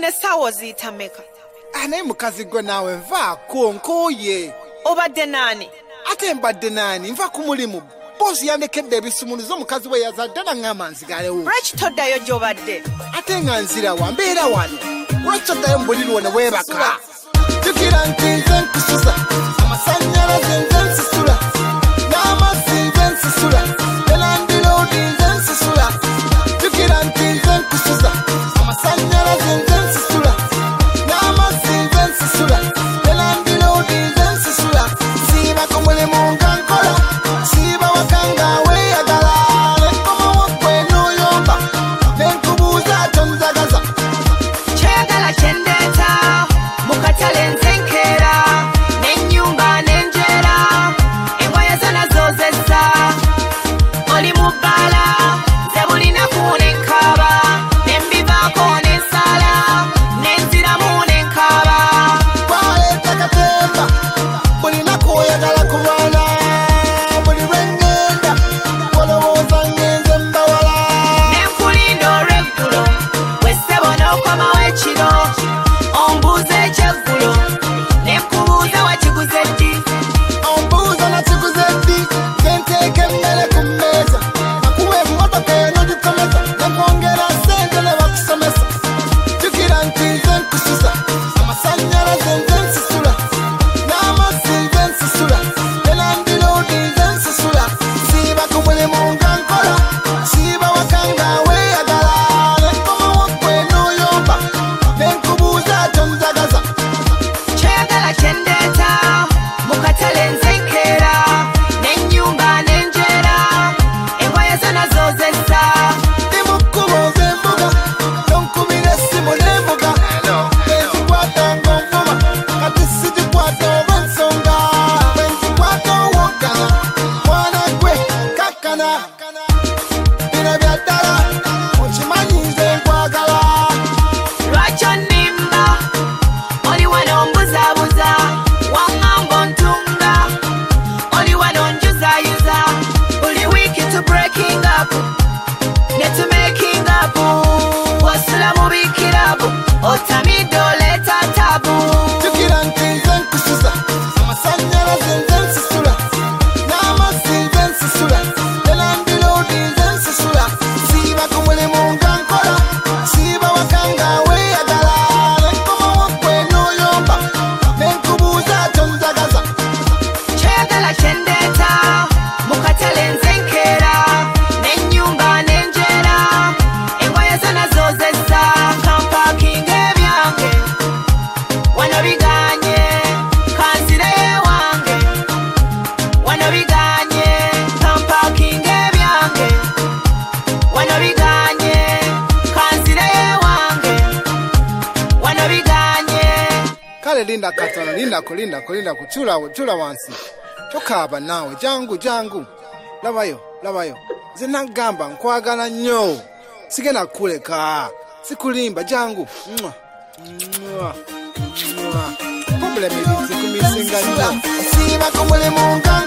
essaawa ziyita mmeka? Naye mukazi gwe naawe nvaako nkooye. Obadde naani? Ate mbadde naani? Nva ku mulimu. Boosi yandekedde ebisumuluzo omukazi we yazadde n'aŋŋamba nzigalewo. Lwaki toddayo gy'obadde? Ate nga nzirawa mbeera wano. Lwaki toddayo mu bulirwo ne weebaka? Jjukira nti nze nkususa. Amasannyalaze nze nsisula. N'amazzi nze nsisula. Elandiroodi nze nsisula. Jjukira nti nze nkususa. Amasannyalaze nze nsisula. N'amazzi nze nsisula. Elandiroodi nze nsisula. Siiba ku mulimu nga nkola. Siiba waka nga weeyagala. N'enkomawo ggwe n'oyomba. N'enkubuuza tonzagaza. Kyeyagala kye ndeeta mu katale nze nkeera. N'ennyumba n'enjeera. Engoye zo nazo zessa. Oli mu bbaala. Nze buli naku ne nkaaba. Ne mbivaako ne nsala. Ne nziramu ne nkaaba. Twaleeta katemba. Buli naku oyagala kulwana. Buli lwe ŋŋenda. Olowooza ngenze mbawala. Ne nkulinda olw'eggulo. Bwe ssebo n'okomawo ekiro. Ombuuza ekyeggulo. Ne nkubuuza wakiguze ddi. Ombuuza nakiguze ddi. Nze nteeka emmere ku mmeeza. Nakuwa emmotoka enogikomeza. Ne nkwongera ssente ne bakusomesa. Jjukira nti nze nkususa. Amasannyalaze nze nsisula. N'amazzi nze nsisula. Elandiroodi nze nsisula. Siiba ku mulimu nga nkola. Siiba waka nga weeyagala. N'enkomawo ggwe n'oyomba. Ne nkubuuza tonzagaza. Kyeyagala kye ndeeta mu katale nze nkeera. N'ennyumba n'enjeera. Engoye zo nazo zessa. Ndi mu kkubo nze mvuga. Tonkubira essimu n'embuga. Bwenzikwata ng'onvuma. Kati sigikwata olw'ensonga. Bwenzikwata owoggana. Mwana gwe kakkana. Bino bya ddala. Okimanyi nze nkwagala. Lwaki onnimba? Oli wano mbuzaabuza. Waŋŋamba ontunga. Oli wano njuzaayuza. Buli wiiki tu breaking up. Ne tu making up. Wasula mu bikirabu. Otamidde oleeta tabu. Jjukira nti nze nkususa. Amasannyalaze nze nsisula. N'amazzi nze nsisula. Elandiroodi nze nsisula. Siiba ku mulimu nga nkola. Siiba waka nga weeyagala. N'enkomawo ggwe n'oyomba. Ne nkubuuza tonzagaza. Kyeyagala kye ndeeta mu katale nze nkeera. N'ennyumba n'enjeera. Engoye zo nazo zessa. Kampaakinga ebyange. Wano bigaanye. Kanzireyo ewange. Wano bigaanye. Kampaakinga ebyange. Wano bigaanye. Kanzireyo ewange. Wano bigaanye. Kale linda katono, linda kuchula wansi. Tokaaba naawe, jangu. Labayo. Nze nagamba nkwagala nnyo. Sigenda kukuleka. Sikulimba, jangu. Problem eri nze kumisinga nnyo. Siiba ku mulimu nga